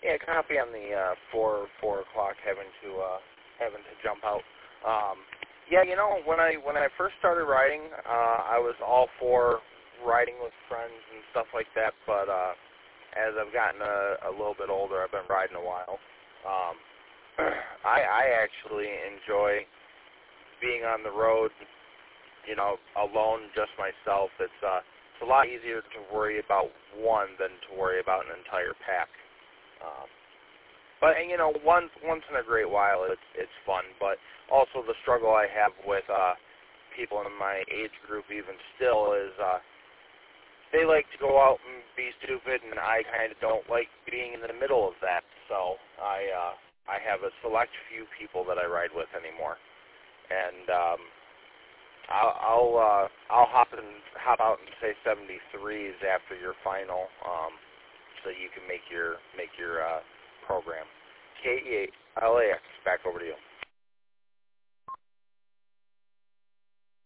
Yeah, copy on the 4 o'clock having to jump out. Yeah, when I first started riding, I was all for riding with friends and stuff like that. But as I've gotten a little bit older, I've been riding a while. I actually enjoy being on the road, alone, just myself. It's a lot easier to worry about one than to worry about an entire pack. But once in a great while, it's fun. But also the struggle I have with people in my age group, even still, is they like to go out and be stupid, and I kind of don't like being in the middle of that. So I have a select few people that I ride with anymore, and I'll hop out and say 73s after your final, so you can make your program. KELAX, back over to you.